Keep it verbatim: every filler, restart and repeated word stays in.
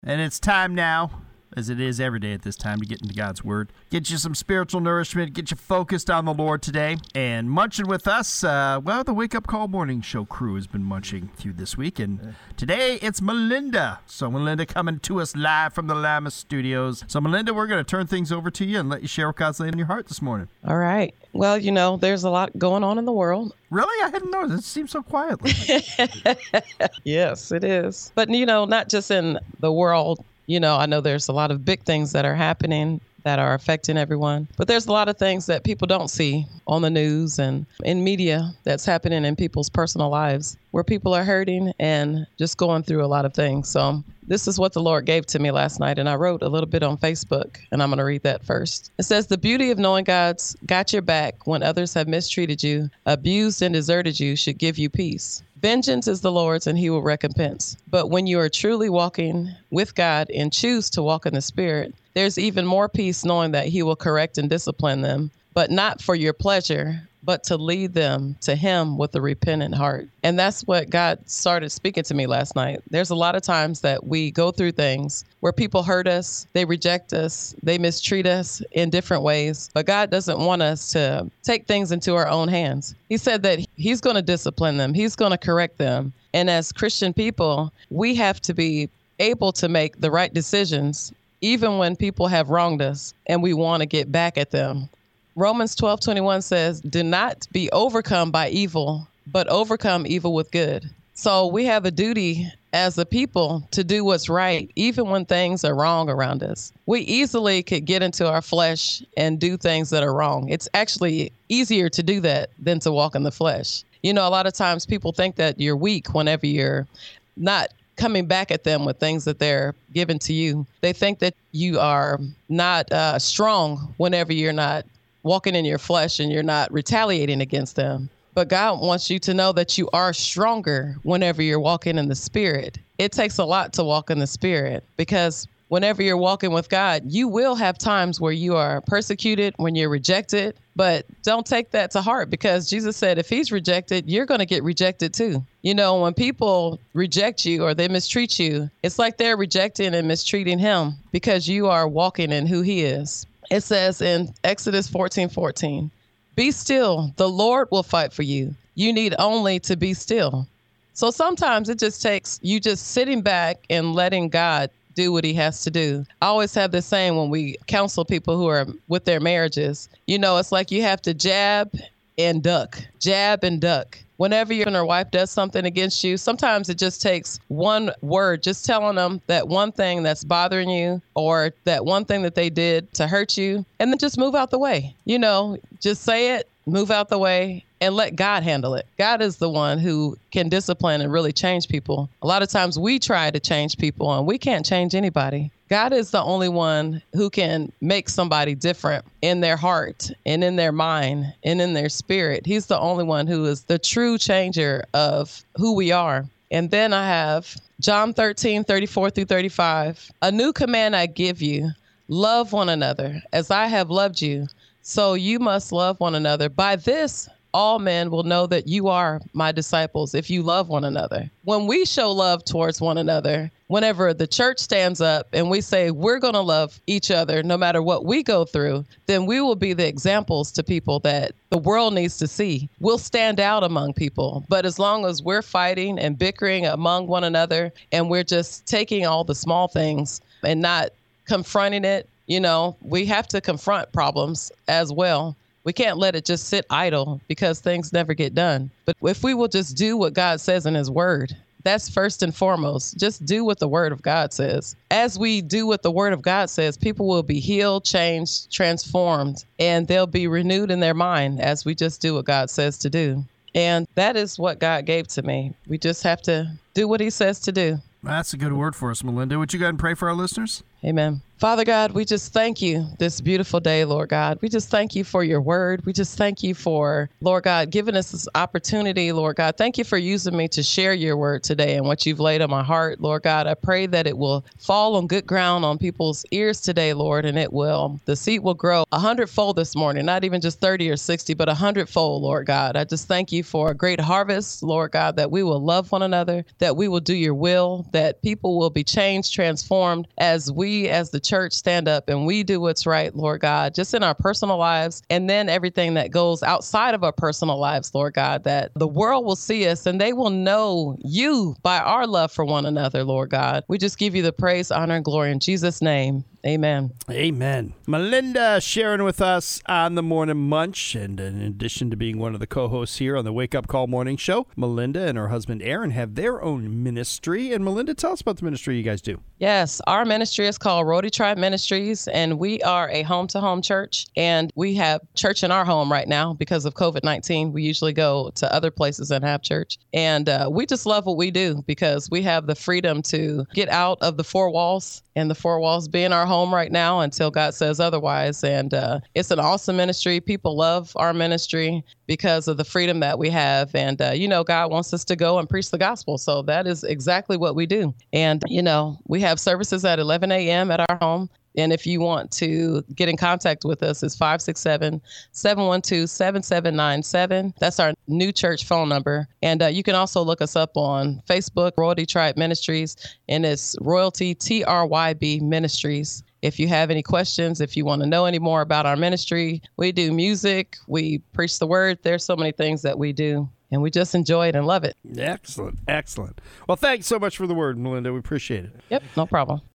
And it's time now, as it is every day at this time, to get into God's Word. Get you some spiritual nourishment, get you focused on the Lord today. And munching with us, uh, well, the Wake Up Call Morning Show crew has been munching through this week. And today, it's Melinda. So Melinda coming to us live from the Lama Studios. So Melinda, we're going to turn things over to you and let you share what God's laid in your heart this morning. All right. Well, you know, there's a lot going on in the world. Really? I hadn't noticed. It seems so quietly. Yes, it is. But, you know, not just in the world. You know, I know there's a lot of big things that are happening that are affecting everyone. But there's a lot of things that people don't see on the news and in media that's happening in people's personal lives where people are hurting and just going through a lot of things. So this is what the Lord gave to me last night. And I wrote a little bit on Facebook, and I'm going to read that first. It says, the beauty of knowing God's got your back when others have mistreated you, abused and deserted you should give you peace. Vengeance is the Lord's, and he will recompense. But when you are truly walking with God and choose to walk in the Spirit, there's even more peace knowing that he will correct and discipline them, but not for your pleasure, but to lead them to him with a repentant heart. And that's what God started speaking to me last night. There's a lot of times that we go through things where people hurt us, they reject us, they mistreat us in different ways. But God doesn't want us to take things into our own hands. He said that he's going to discipline them. He's going to correct them. And as Christian people, we have to be able to make the right decisions, even when people have wronged us and we want to get back at them. Romans twelve twenty-one says, do not be overcome by evil, but overcome evil with good. So we have a duty as a people to do what's right, even when things are wrong around us. We easily could get into our flesh and do things that are wrong. It's actually easier to do that than to walk in the flesh. You know, a lot of times people think that you're weak whenever you're not coming back at them with things that they're giving to you. They think that you are not uh, strong whenever you're not walking in your flesh and you're not retaliating against them. But God wants you to know that you are stronger whenever you're walking in the Spirit. It takes a lot to walk in the Spirit, because whenever you're walking with God, you will have times where you are persecuted, when you're rejected. But don't take that to heart, because Jesus said if he's rejected, you're going to get rejected too. You know, when people reject you or they mistreat you, it's like they're rejecting and mistreating him because you are walking in who he is. It says in Exodus fourteen fourteen, be still, the Lord will fight for you. You need only to be still. So sometimes it just takes you just sitting back and letting God do what he has to do. I always have this saying when we counsel people who are with their marriages, you know, it's like you have to jab and duck, jab and duck. Whenever your husband or wife does something against you, sometimes it just takes one word, just telling them that one thing that's bothering you or that one thing that they did to hurt you, and then just move out the way. You know, just say it, move out the way, and let God handle it. God is the one who can discipline and really change people. A lot of times we try to change people and we can't change anybody. God is the only one who can make somebody different in their heart and in their mind and in their spirit. He's the only one who is the true changer of who we are. And then I have John thirteen, thirty-four through thirty-five. A new command I give you, love one another as I have loved you. So you must love one another. By this, all men will know that you are my disciples if you love one another. When we show love towards one another, whenever the church stands up and we say we're going to love each other no matter what we go through, then we will be the examples to people that the world needs to see. We'll stand out among people. But as long as we're fighting and bickering among one another and we're just taking all the small things and not confronting it, you know, we have to confront problems as well. We can't let it just sit idle because things never get done. But if we will just do what God says in his word, that's first and foremost. Just do what the word of God says. As we do what the word of God says, people will be healed, changed, transformed, and they'll be renewed in their mind as we just do what God says to do. And that is what God gave to me. We just have to do what he says to do. That's a good word for us, Melinda. Would you go ahead and pray for our listeners? Amen. Father God, we just thank you this beautiful day, Lord God. We just thank you for your word. We just thank you for, Lord God, giving us this opportunity, Lord God. Thank you for using me to share your word today and what you've laid on my heart, Lord God. I pray that it will fall on good ground on people's ears today, Lord, and it will, the seed will grow a hundredfold this morning, not even just thirty or sixty, but a hundredfold, Lord God. I just thank you for a great harvest, Lord God, that we will love one another, that we will do your will, that people will be changed, transformed as we, as the church, stand up and we do what's right, Lord God, just in our personal lives, and then everything that goes outside of our personal lives, Lord God, that the world will see us and they will know you by our love for one another, Lord God. We just give you the praise, honor, and glory in Jesus' name. Amen. Amen. Melinda sharing with us on the Morning Munch. And in addition to being one of the co-hosts here on the Wake Up Call Morning Show, Melinda and her husband Aaron have their own ministry. And Melinda, tell us about the ministry you guys do. Yes, our ministry is called Rotary Tribe Ministries, and we are a home-to-home church. And we have church in our home right now because of COVID nineteen. We usually go to other places and have church. And uh, we just love what we do because we have the freedom to get out of the four walls, and the four walls being our home right now until God says otherwise. And uh, it's an awesome ministry. People love our ministry because of the freedom that we have. And, uh, you know, God wants us to go and preach the gospel. So that is exactly what we do. And, you know, we have services at eleven a.m. at our home. And if you want to get in contact with us, it's five six seven, seven one two, seven seven nine seven. That's our new church phone number. And uh, you can also look us up on Facebook, Royalty Tribe Ministries, and it's Royalty T R Y B Ministries. If you have any questions, if you want to know any more about our ministry, we do music, we preach the word. There's so many things that we do, and we just enjoy it and love it. Excellent. Excellent. Well, thanks so much for the word, Melinda. We appreciate it. Yep, no problem.